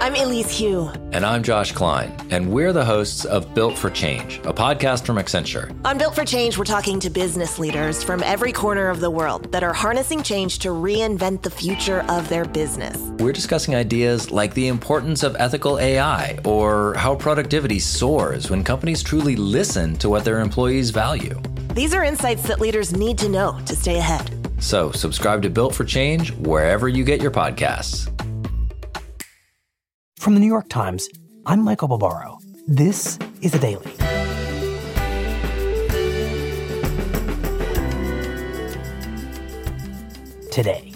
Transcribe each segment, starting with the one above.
I'm Elise Hu. And I'm Josh Klein, and we're the hosts of Built for Change, a podcast from Accenture. On Built for Change, we're talking to business leaders from every corner of the world that are harnessing change to reinvent the future of their business. We're discussing ideas like the importance of ethical AI or how productivity soars when companies truly listen to what their employees value. These are insights that leaders need to know to stay ahead. So subscribe to Built for Change wherever you get your podcasts. From the New York Times, I'm Michael Barbaro. This is The Daily. Today,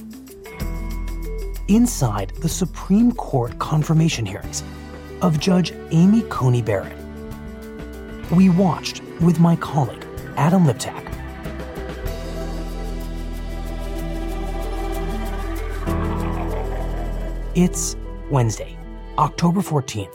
inside the Supreme Court confirmation hearings of Judge Amy Coney Barrett, we watched with my colleague, Adam Liptak. It's Wednesday, October 14th.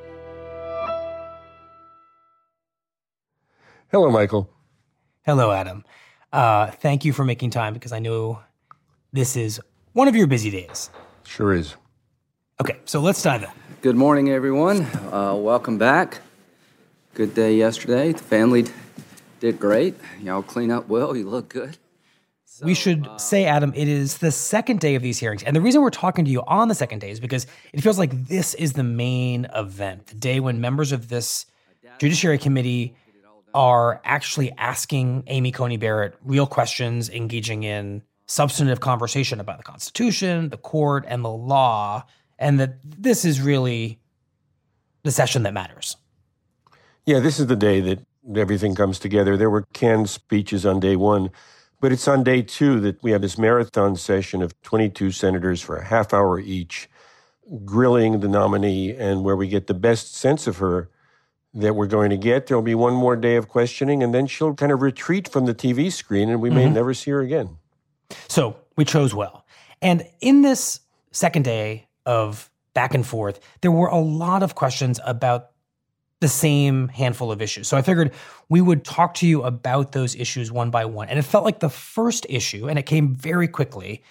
Hello, Michael. Hello, Adam. Thank you for making time because I know this is one of your busy days. Sure is. Okay, so let's dive in. Good morning, everyone. Welcome back. Good day yesterday. The family did great. Y'all clean up well. You look good. We should say, Adam, it is the second day of these hearings. And the reason we're talking to you on the second day is because it feels like this is the main event, the day when members of this Judiciary Committee are actually asking Amy Coney Barrett real questions, engaging in substantive conversation about the Constitution, the court, and the law, and that this is really the session that matters. Yeah, this is the day that everything comes together. There were canned speeches on day one. But it's on day two that we have this marathon session of 22 senators for a half hour each, grilling the nominee, and where we get the best sense of her that we're going to get. There'll be one more day of questioning, and then she'll kind of retreat from the TV screen, and we may never see her again. So we chose well. And in this second day of back and forth, there were a lot of questions about the same handful of issues. So I figured we would talk to you about those issues one by one. And it felt like the first issue, and it came very quickly,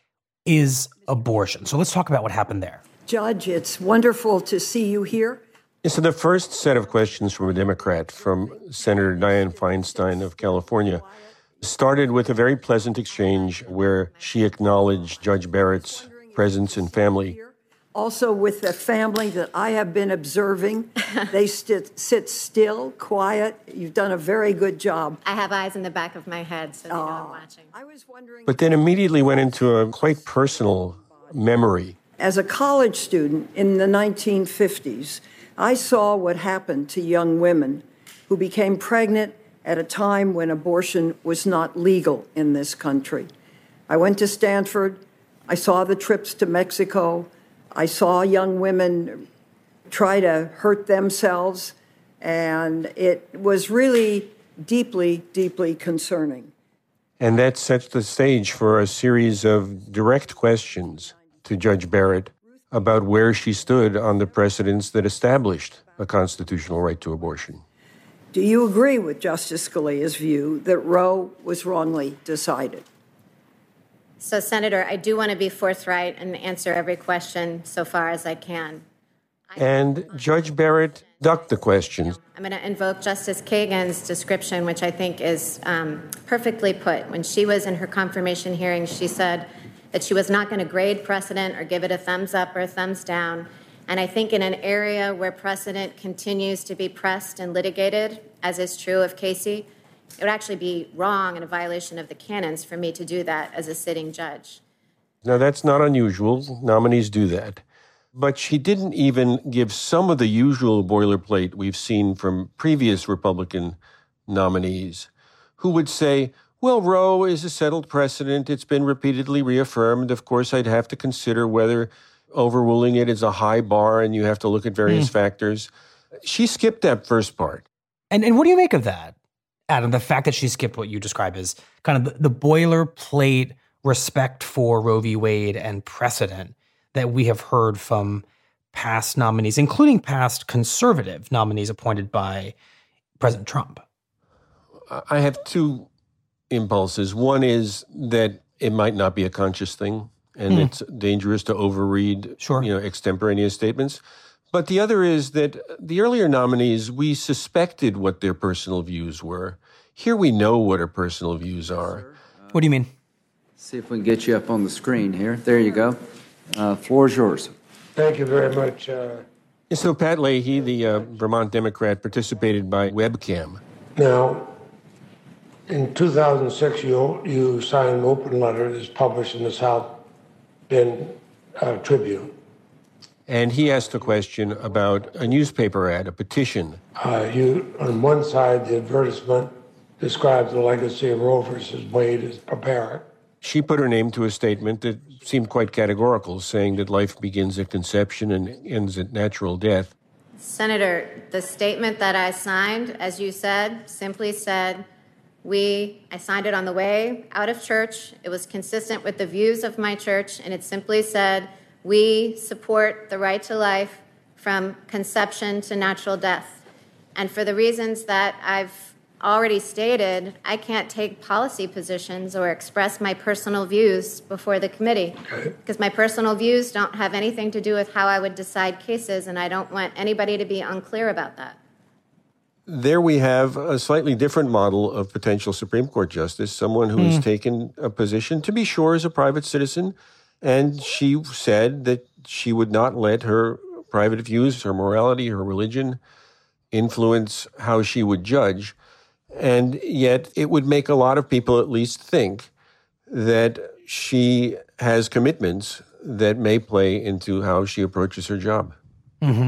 is abortion. So let's talk about what happened there. Judge, it's wonderful to see you here. Yeah, so the first set of questions from a Democrat, from Senator Dianne Feinstein of California, started with a very pleasant exchange where she acknowledged Judge Barrett's presence and family. Also with the family that I have been observing. They sit still, quiet. You've done a very good job. I have eyes in the back of my head, so they know I'm watching. I was wondering. But then immediately went into a quite personal memory. As a college student in the 1950s, I saw what happened to young women who became pregnant at a time when abortion was not legal in this country. I went to Stanford. I saw the trips to Mexico. I saw young women try to hurt themselves, and it was really deeply, deeply concerning. And that sets the stage for a series of direct questions to Judge Barrett about where she stood on the precedents that established a constitutional right to abortion. Do you agree with Justice Scalia's view that Roe was wrongly decided? So, Senator, I do want to be forthright and answer every question so far as I can. And Judge Barrett ducked the questions. I'm going to invoke Justice Kagan's description, which I think is perfectly put. When she was in her confirmation hearing, she said that she was not going to grade precedent or give it a thumbs up or a thumbs down. And I think in an area where precedent continues to be pressed and litigated, as is true of Casey, it would actually be wrong and a violation of the canons for me to do that as a sitting judge. Now, that's not unusual. Nominees do that. But she didn't even give some of the usual boilerplate we've seen from previous Republican nominees who would say, well, Roe is a settled precedent. It's been repeatedly reaffirmed. Of course, I'd have to consider whether overruling it is a high bar and you have to look at various factors. She skipped that first part. And what do you make of that, Adam? The fact that she skipped what you describe as kind of the boilerplate respect for Roe v. Wade and precedent that we have heard from past nominees, including past conservative nominees appointed by President Trump. I have two impulses. One is that it might not be a conscious thing. and it's dangerous to overread extemporaneous statements. But the other is that the earlier nominees, we suspected what their personal views were. Here we know what her personal views are. What do you mean? See if we can get you up on the screen here. There you go. Floor is yours. Thank you very much. So Pat Leahy, the Vermont Democrat, participated by webcam. Now, in 2006, you signed an open letter that's published in the South Bend Tribune. And he asked a question about a newspaper ad, a petition. On one side, the advertisement describes the legacy of Roe versus Wade as barbaric. She put her name to a statement that seemed quite categorical, saying that life begins at conception and ends at natural death. Senator, the statement that I signed, as you said, simply said, I signed it on the way out of church. It was consistent with the views of my church, and it simply said, we support the right to life from conception to natural death. And for the reasons that I've already stated, I can't take policy positions or express my personal views before the committee because my personal views don't have anything to do with how I would decide cases, and I don't want anybody to be unclear about that. There we have a slightly different model of potential Supreme Court justice, someone who has taken a position, to be sure, as a private citizen, and she said that she would not let her private views, her morality, her religion influence how she would judge. And yet it would make a lot of people at least think that she has commitments that may play into how she approaches her job. Mm-hmm.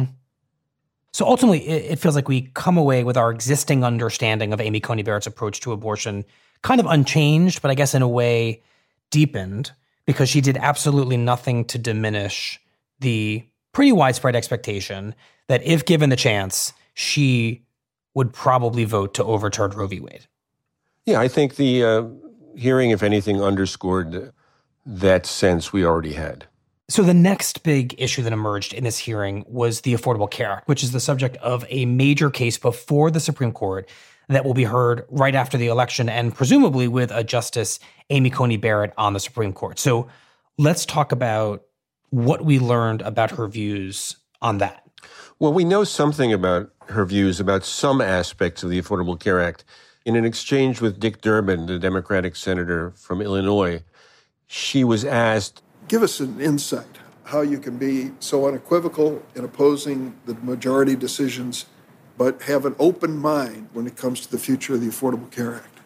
So ultimately, it feels like we come away with our existing understanding of Amy Coney Barrett's approach to abortion kind of unchanged, but I guess in a way deepened, because she did absolutely nothing to diminish the pretty widespread expectation that if given the chance, she would probably vote to overturn Roe v. Wade. Yeah, I think the hearing, if anything, underscored that sense we already had. So the next big issue that emerged in this hearing was the Affordable Care Act, which is the subject of a major case before the Supreme Court that will be heard right after the election and presumably with a Justice Amy Coney Barrett on the Supreme Court. So let's talk about what we learned about her views on that. Well, we know something about her views about some aspects of the Affordable Care Act. In an exchange with Dick Durbin, the Democratic senator from Illinois, she was asked, give us an insight how you can be so unequivocal in opposing the majority decisions, but have an open mind when it comes to the future of the Affordable Care Act.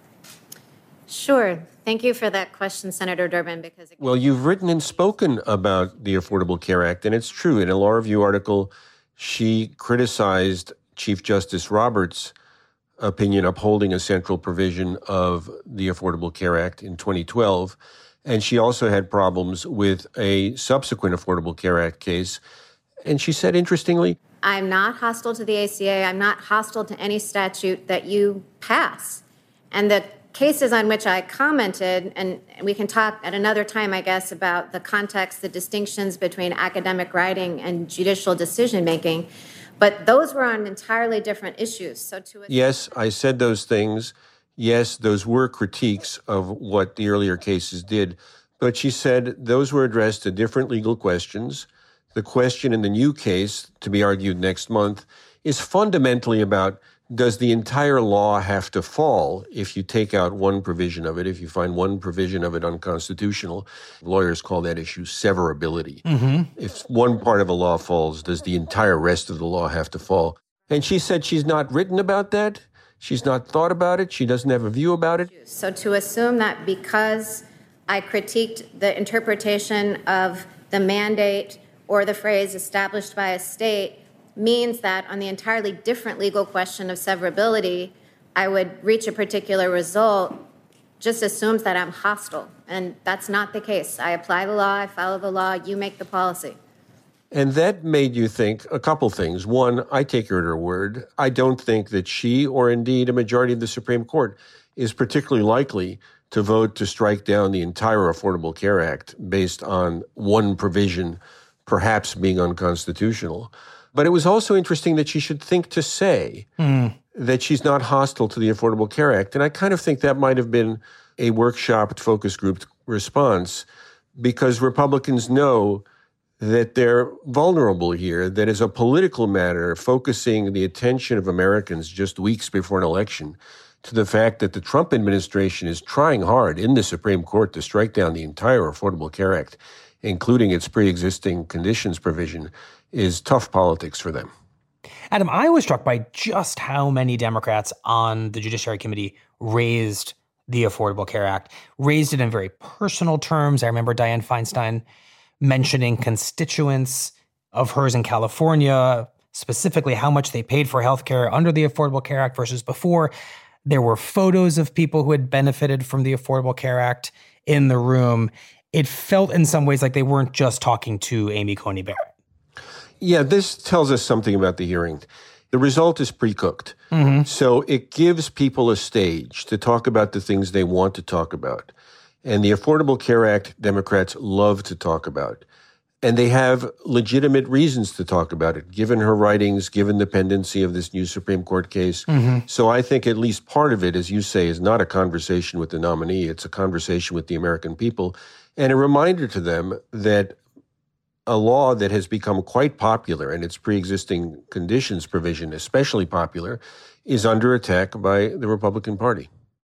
Sure. Thank you for that question, Senator Durbin. Well, you've written and spoken about the Affordable Care Act, and it's true. In a Law Review article, she criticized Chief Justice Roberts' opinion upholding a central provision of the Affordable Care Act in 2012. And she also had problems with a subsequent Affordable Care Act case. And she said, interestingly, I'm not hostile to the ACA. I'm not hostile to any statute that you pass. And the cases on which I commented, and we can talk at another time, I guess, about the context, the distinctions between academic writing and judicial decision-making, but those were on entirely different issues. Yes, I said those things. Yes, those were critiques of what the earlier cases did. But she said those were addressed to different legal questions. The question in the new case, to be argued next month, is fundamentally about, does the entire law have to fall if you take out one provision of it, if you find one provision of it unconstitutional? Lawyers call that issue severability. Mm-hmm. If one part of a law falls, does the entire rest of the law have to fall? And she said she's not written about that. She's not thought about it. She doesn't have a view about it. So to assume that because I critiqued the interpretation of the mandate or the phrase established by a state means that on the entirely different legal question of severability, I would reach a particular result, just assumes that I'm hostile. And that's not the case. I apply the law, I follow the law, you make the policy. And that made you think a couple things. One, I take her at her word. I don't think that she, or indeed a majority of the Supreme Court, is particularly likely to vote to strike down the entire Affordable Care Act based on one provision perhaps being unconstitutional. But it was also interesting that she should think to say that she's not hostile to the Affordable Care Act. And I kind of think that might have been a workshopped focus group response, because Republicans know that they're vulnerable here, that as a political matter, focusing the attention of Americans just weeks before an election to the fact that the Trump administration is trying hard in the Supreme Court to strike down the entire Affordable Care Act, including its pre-existing conditions provision, is tough politics for them. Adam, I was struck by just how many Democrats on the Judiciary Committee raised the Affordable Care Act, raised it in very personal terms. I remember Dianne Feinstein mentioning constituents of hers in California, specifically how much they paid for healthcare under the Affordable Care Act versus before. There were photos of people who had benefited from the Affordable Care Act in the room. It felt in some ways like they weren't just talking to Amy Coney Barrett. Yeah, this tells us something about the hearing. The result is pre-cooked. Mm-hmm. So it gives people a stage to talk about the things they want to talk about. And the Affordable Care Act, Democrats love to talk about. And they have legitimate reasons to talk about it, given her writings, given the pendency of this new Supreme Court case. Mm-hmm. So I think at least part of it, as you say, is not a conversation with the nominee. It's a conversation with the American people and a reminder to them that a law that has become quite popular, and its pre-existing conditions provision especially popular, is under attack by the Republican Party.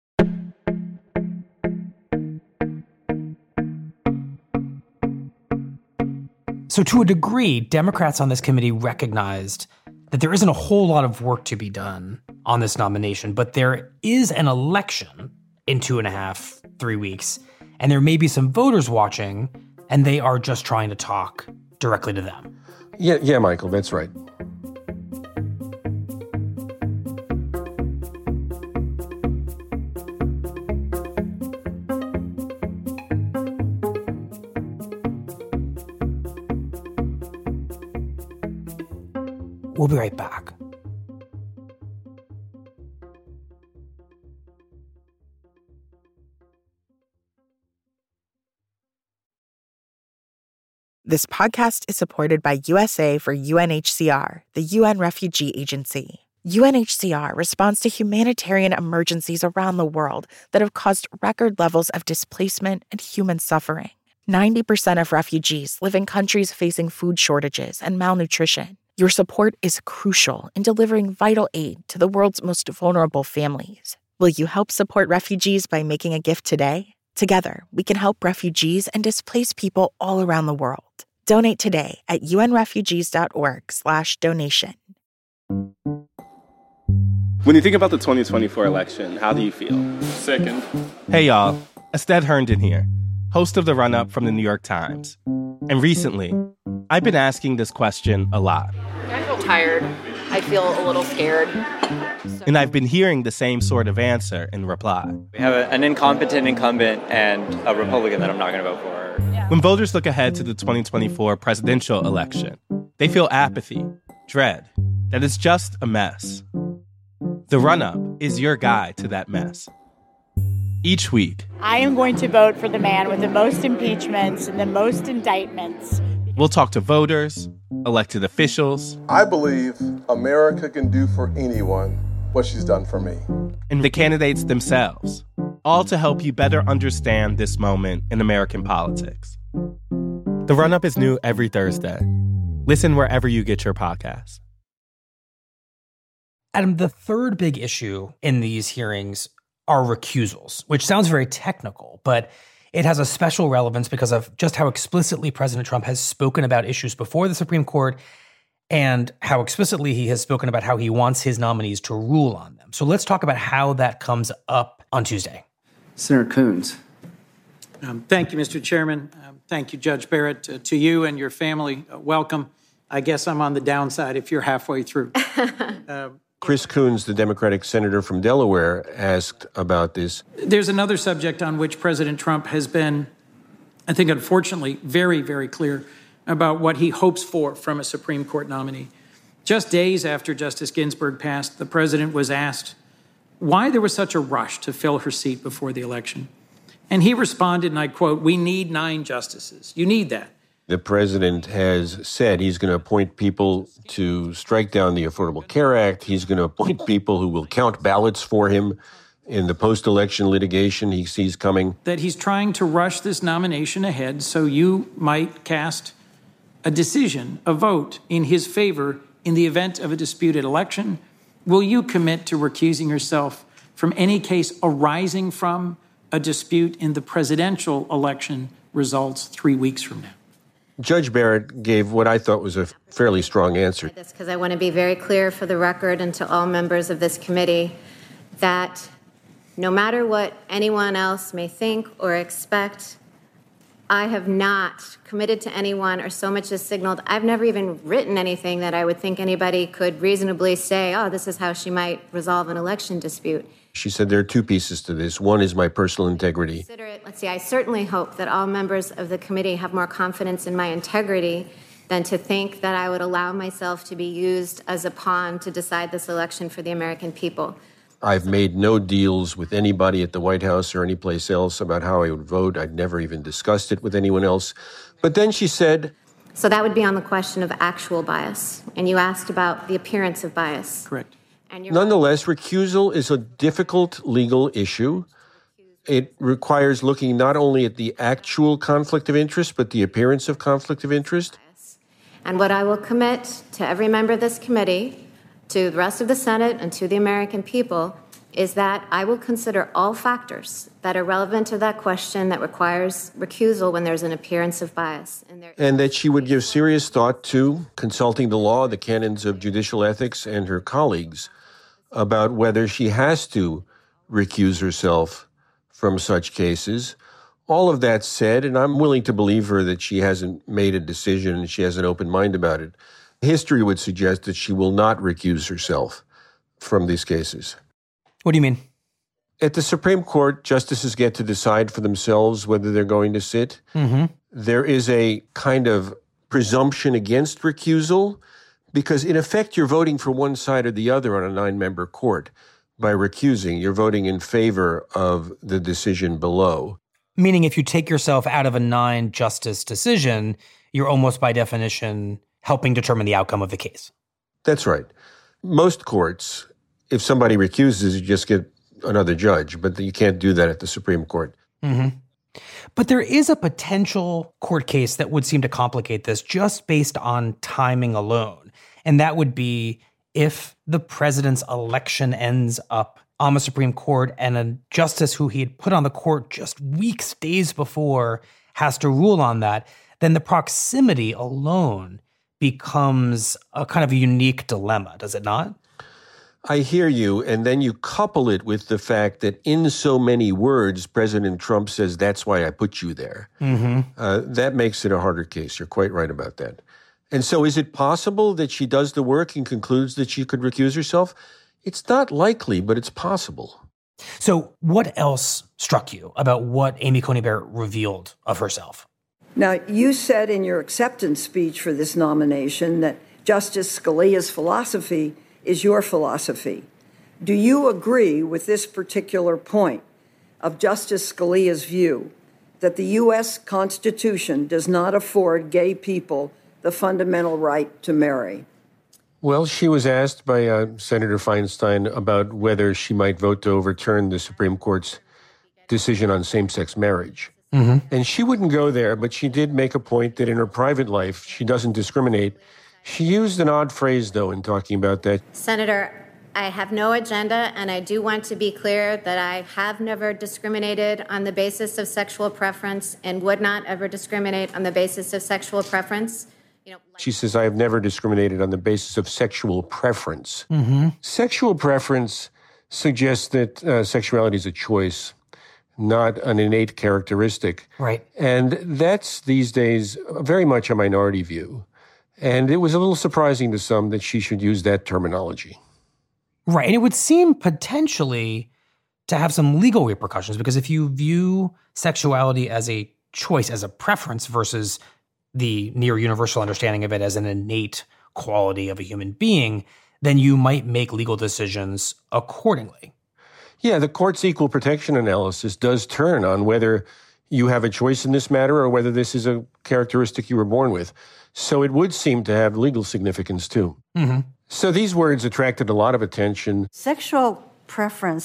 So to a degree, Democrats on this committee recognized that there isn't a whole lot of work to be done on this nomination, but there is an election in 2.5, 3 weeks, and there may be some voters watching, and they are just trying to talk directly to them. Yeah, Michael, that's right. We'll be right back. This podcast is supported by USA for UNHCR, the UN Refugee Agency. UNHCR responds to humanitarian emergencies around the world that have caused record levels of displacement and human suffering. 90% of refugees live in countries facing food shortages and malnutrition. Your support is crucial in delivering vital aid to the world's most vulnerable families. Will you help support refugees by making a gift today? Together, we can help refugees and displaced people all around the world. Donate today at unrefugees.org/donation. When you think about the 2024 election, how do you feel? Sickened. Hey, y'all. Estelle Herndon here, host of The Run-Up from the New York Times. And recently, I've been asking this question a lot. I feel tired. I feel a little scared. And I've been hearing the same sort of answer in reply. We have an incompetent incumbent and a Republican that I'm not going to vote for. When voters look ahead to the 2024 presidential election, they feel apathy, dread, that it's just a mess. The Run-Up is your guide to that mess. Each week, I am going to vote for the man with the most impeachments and the most indictments. We'll talk to voters, elected officials. I believe America can do for anyone what she's done for me. And the candidates themselves, all to help you better understand this moment in American politics. The Run-Up is new every Thursday. Listen wherever you get your podcasts. Adam, the third big issue in these hearings are recusals, which sounds very technical, but it has a special relevance because of just how explicitly President Trump has spoken about issues before the Supreme Court and how explicitly he has spoken about how he wants his nominees to rule on them. So let's talk about how that comes up on Tuesday. Senator Coons. Thank you, Mr. Chairman. Thank you, Judge Barrett. To you and your family, welcome. I guess I'm on the downside if you're halfway through. Chris Coons, the Democratic senator from Delaware, asked about this. There's another subject on which President Trump has been, I think, unfortunately, very, very clear about what he hopes for from a Supreme Court nominee. Just days after Justice Ginsburg passed, the president was asked why there was such a rush to fill her seat before the election. And he responded, and I quote, "We need 9 justices. You need that." The president has said he's going to appoint people to strike down the Affordable Care Act. He's going to appoint people who will count ballots for him. in the post-election litigation he sees coming. That he's trying to rush this nomination ahead so you might cast a decision, a vote in his favor in the event of a disputed election. Will you commit to recusing yourself from any case arising from a dispute in the presidential election results 3 weeks from now? Judge Barrett gave what I thought was a fairly strong answer. Because I want to be very clear for the record and to all members of this committee that no matter what anyone else may think or expect, I have not committed to anyone or so much as signaled. I've never even written anything that I would think anybody could reasonably say, oh, this is how she might resolve an election dispute. She said there are two pieces to this. One is my personal integrity. I certainly hope that all members of the committee have more confidence in my integrity than to think that I would allow myself to be used as a pawn to decide this election for the American people. I've made no deals with anybody at the White House or anyplace else about how I would vote. I'd never even discussed it with anyone else. But then she said... So that would be on the question of actual bias. And you asked about the appearance of bias. Correct. Nonetheless, recusal is a difficult legal issue. It requires looking not only at the actual conflict of interest, but the appearance of conflict of interest. And what I will commit to every member of this committee, to the rest of the Senate, and to the American people, is that I will consider all factors that are relevant to that question that requires recusal when there's an appearance of bias. And that she would give serious thought to consulting the law, the canons of judicial ethics, and her colleagues about whether she has to recuse herself from such cases. All of that said, and I'm willing to believe her that she hasn't made a decision and she has an open mind about it, history would suggest that she will not recuse herself from these cases. What do you mean? At the Supreme Court, justices get to decide for themselves whether they're going to sit. Mm-hmm. There is a kind of presumption against recusal because, in effect, you're voting for one side or the other on a 9-member court. By recusing, you're voting in favor of the decision below. Meaning if you take yourself out of a 9-justice decision, you're almost by definition helping determine the outcome of the case. That's right. Most courts, if somebody recuses, you just get another judge, but you can't do that at the Supreme Court. Mm-hmm. But there is a potential court case that would seem to complicate this just based on timing alone. And that would be if the president's election ends up on the Supreme Court and a justice who he had put on the court just weeks, days before has to rule on that, then the proximity alone becomes a kind of a unique dilemma, does it not? I hear you, and then you couple it with the fact that in so many words, President Trump says, that's why I put you there. Mm-hmm. That makes it a harder case. You're quite right about that. And so is it possible that she does the work and concludes that she could recuse herself? It's not likely, but it's possible. So what else struck you about what Amy Coney Barrett revealed of herself? Now, you said in your acceptance speech for this nomination that Justice Scalia's philosophy is your philosophy. Do you agree with this particular point of Justice Scalia's view that the U.S. Constitution does not afford gay people the fundamental right to marry? Well, she was asked by Senator Feinstein about whether she might vote to overturn the Supreme Court's decision on same-sex marriage. Mm-hmm. And she wouldn't go there, but she did make a point that in her private life, she doesn't discriminate. She used an odd phrase, though, in talking about that. Senator, I have no agenda, and I do want to be clear that I have never discriminated on the basis of sexual preference and would not ever discriminate on the basis of sexual preference. She says, I have never discriminated on the basis of sexual preference. Mm-hmm. Sexual preference suggests that sexuality is a choice, not an innate characteristic. Right. And that's these days very much a minority view. And it was a little surprising to some that she should use that terminology. Right. And it would seem potentially to have some legal repercussions, because if you view sexuality as a choice, as a preference versus the near universal understanding of it as an innate quality of a human being, then you might make legal decisions accordingly. Yeah, the court's equal protection analysis does turn on whether you have a choice in this matter or whether this is a characteristic you were born with. So it would seem to have legal significance, too. Mm-hmm. So these words attracted a lot of attention. Sexual preference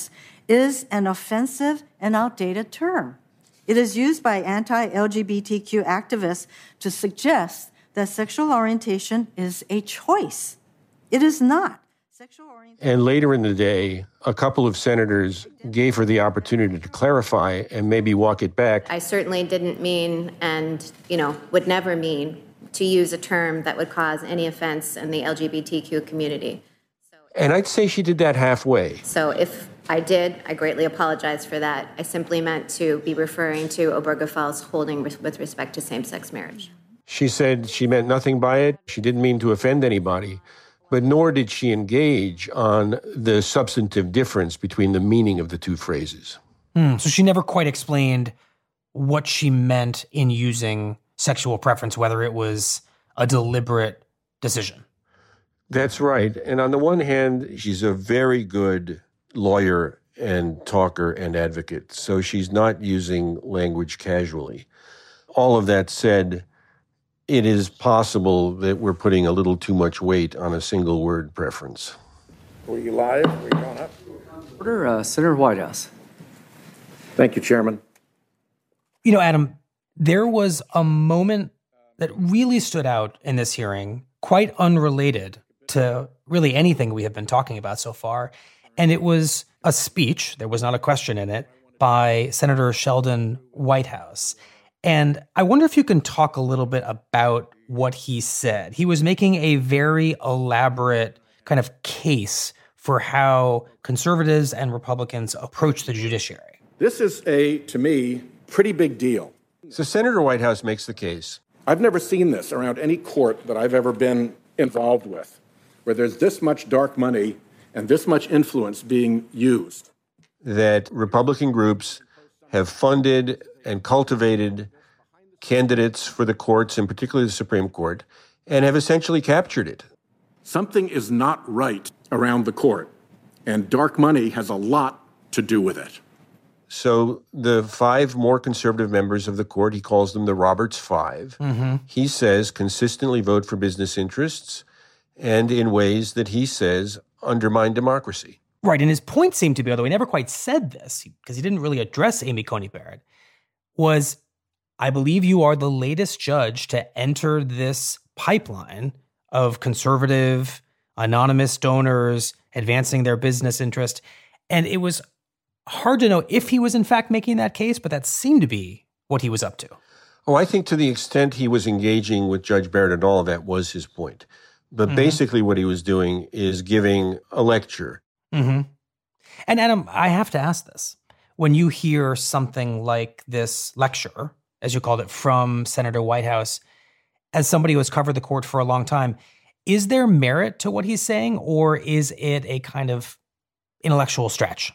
is an offensive and outdated term. It is used by anti-LGBTQ activists to suggest that sexual orientation is a choice. It is not. And later in the day, a couple of senators gave her the opportunity to clarify and maybe walk it back. I certainly didn't mean and, would never mean to use a term that would cause any offense in the LGBTQ community. And I'd say she did that halfway. So if I did, I greatly apologize for that. I simply meant to be referring to Obergefell's holding with respect to same-sex marriage. She said she meant nothing by it. She didn't mean to offend anybody. But nor did she engage on the substantive difference between the meaning of the two phrases. So she never quite explained what she meant in using sexual preference, whether it was a deliberate decision. That's right. And on the one hand, she's a very good lawyer and talker and advocate, so she's not using language casually. All of that said, it is possible that we're putting a little too much weight on a single word preference. Were you live? Were you going up? Order, Senator Whitehouse. Thank you, Chairman. Adam, there was a moment that really stood out in this hearing, quite unrelated to really anything we have been talking about so far. And it was a speech, there was not a question in it, by Senator Sheldon Whitehouse. And I wonder if you can talk a little bit about what he said. He was making a very elaborate kind of case for how conservatives and Republicans approach the judiciary. This is to me, pretty big deal. So Senator Whitehouse makes the case. I've never seen this around any court that I've ever been involved with, where there's this much dark money and this much influence being used. That Republican groups have funded and cultivated candidates for the courts, and particularly the Supreme Court, and have essentially captured it. Something is not right around the court, and dark money has a lot to do with it. So the 5 more conservative members of the court, he calls them the Roberts Five, he says consistently vote for business interests and in ways that he says undermine democracy. Right, and his point seemed to be, although he never quite said this, because he didn't really address Amy Coney Barrett, was, I believe you are the latest judge to enter this pipeline of conservative, anonymous donors advancing their business interest. And it was hard to know if he was in fact making that case, but that seemed to be what he was up to. Oh, I think to the extent he was engaging with Judge Barrett and all of that was his point. But basically what he was doing is giving a lecture. And Adam, I have to ask this. When you hear something like this lecture, as you called it, from Senator Whitehouse, as somebody who has covered the court for a long time, is there merit to what he's saying, or is it a kind of intellectual stretch?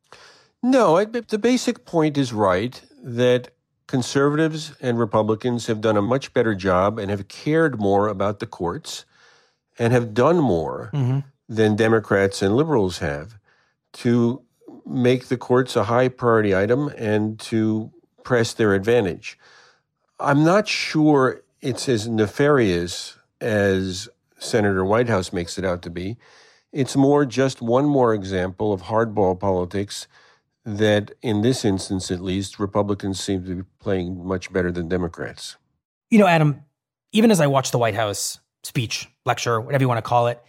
No, the basic point is right, that conservatives and Republicans have done a much better job and have cared more about the courts and have done more than Democrats and liberals have to make the courts a high priority item and to press their advantage. I'm not sure it's as nefarious as Senator Whitehouse makes it out to be. It's more just one more example of hardball politics that, in this instance at least, Republicans seem to be playing much better than Democrats. Adam, even as I watched the White House speech, lecture, whatever you want to call it,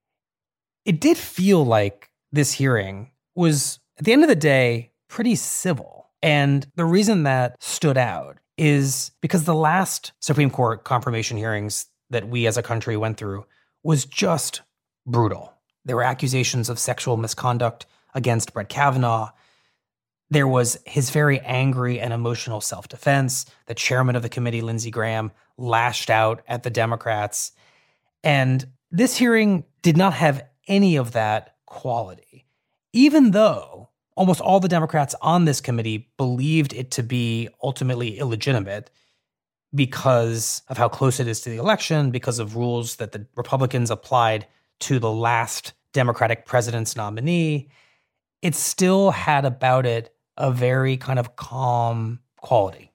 it did feel like this hearing was, at the end of the day, pretty civil. And the reason that stood out is because the last Supreme Court confirmation hearings that we as a country went through was just brutal. There were accusations of sexual misconduct against Brett Kavanaugh. There was his very angry and emotional self-defense. The chairman of the committee, Lindsey Graham, lashed out at the Democrats. And this hearing did not have any of that quality, even though almost all the Democrats on this committee believed it to be ultimately illegitimate because of how close it is to the election, because of rules that the Republicans applied to the last Democratic president's nominee. It still had about it a very kind of calm quality.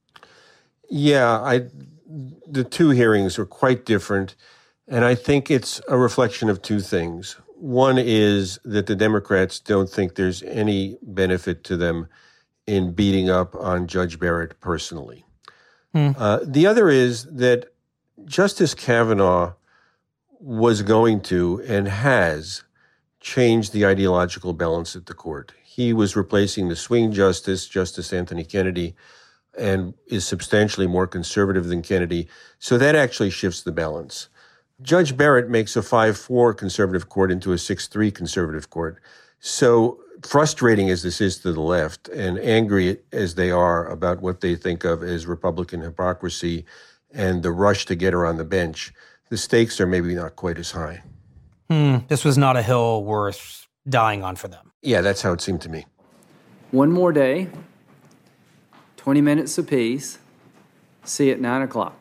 Yeah, the two hearings are quite different, and I think it's a reflection of two things. One is that the Democrats don't think there's any benefit to them in beating up on Judge Barrett personally. The other is that Justice Kavanaugh was going to and has changed the ideological balance at the court. He was replacing the swing justice, Justice Anthony Kennedy, and is substantially more conservative than Kennedy. So that actually shifts the balance. Judge Barrett makes a 5-4 conservative court into a 6-3 conservative court. So frustrating as this is to the left and angry as they are about what they think of as Republican hypocrisy and the rush to get her on the bench, the stakes are maybe not quite as high. This was not a hill worth dying on for them. Yeah, that's how it seemed to me. One more day, 20 minutes apiece. See you at 9 o'clock.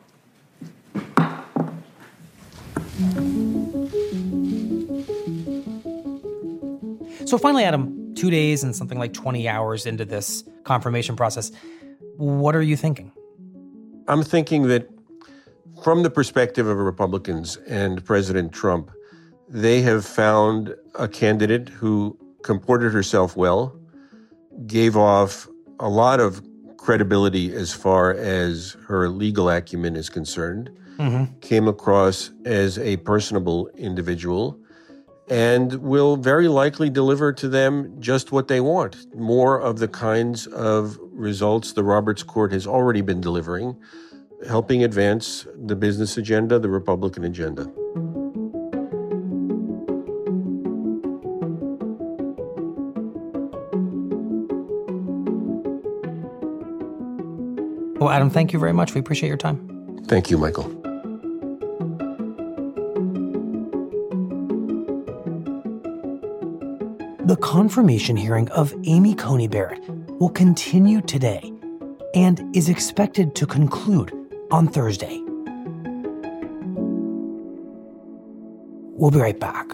So finally, Adam, 2 days and something like 20 hours into this confirmation process, what are you thinking? I'm thinking that from the perspective of Republicans and President Trump, they have found a candidate who comported herself well, gave off a lot of credibility as far as her legal acumen is concerned, came across as a personable individual, and will very likely deliver to them just what they want, more of the kinds of results the Roberts Court has already been delivering, helping advance the business agenda, the Republican agenda. Well, Adam, thank you very much. We appreciate your time. Thank you, Michael. The confirmation hearing of Amy Coney Barrett will continue today and is expected to conclude on Thursday. We'll be right back.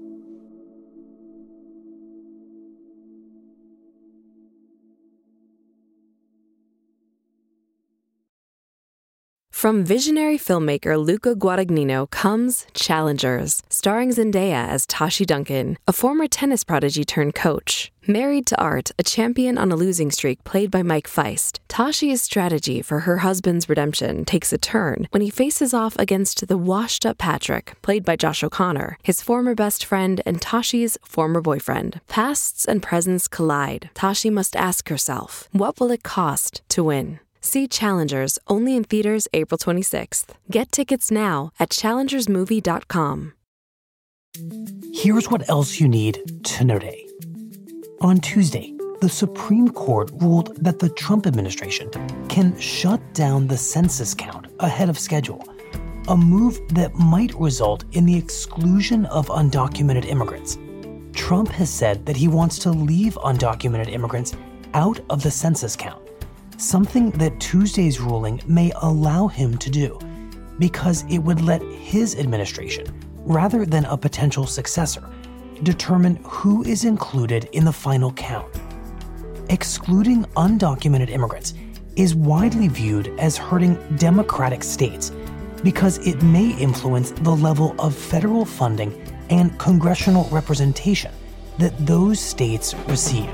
From visionary filmmaker Luca Guadagnino comes Challengers, starring Zendaya as Tashi Duncan, a former tennis prodigy turned coach. Married to Art, a champion on a losing streak played by Mike Feist, Tashi's strategy for her husband's redemption takes a turn when he faces off against the washed-up Patrick, played by Josh O'Connor, his former best friend and Tashi's former boyfriend. Pasts and presents collide. Tashi must ask herself, what will it cost to win? See Challengers, only in theaters April 26th. Get tickets now at challengersmovie.com. Here's what else you need to know today. On Tuesday, the Supreme Court ruled that the Trump administration can shut down the census count ahead of schedule, a move that might result in the exclusion of undocumented immigrants. Trump has said that he wants to leave undocumented immigrants out of the census count, something that Tuesday's ruling may allow him to do, because it would let his administration, rather than a potential successor, determine who is included in the final count. Excluding undocumented immigrants is widely viewed as hurting Democratic states because it may influence the level of federal funding and congressional representation that those states receive.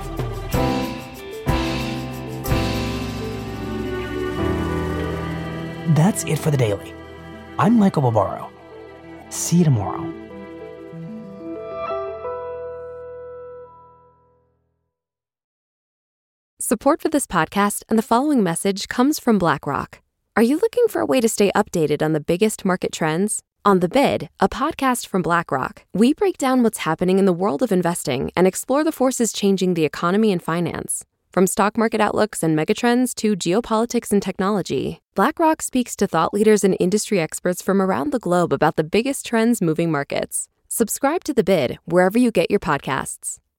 That's it for the Daily. I'm Michael Barbaro. See you tomorrow. Support for this podcast and the following message comes from BlackRock. Are you looking for a way to stay updated on the biggest market trends? On The Bid, a podcast from BlackRock, we break down what's happening in the world of investing and explore the forces changing the economy and finance. From stock market outlooks and megatrends to geopolitics and technology, BlackRock speaks to thought leaders and industry experts from around the globe about the biggest trends moving markets. Subscribe to The Bid wherever you get your podcasts.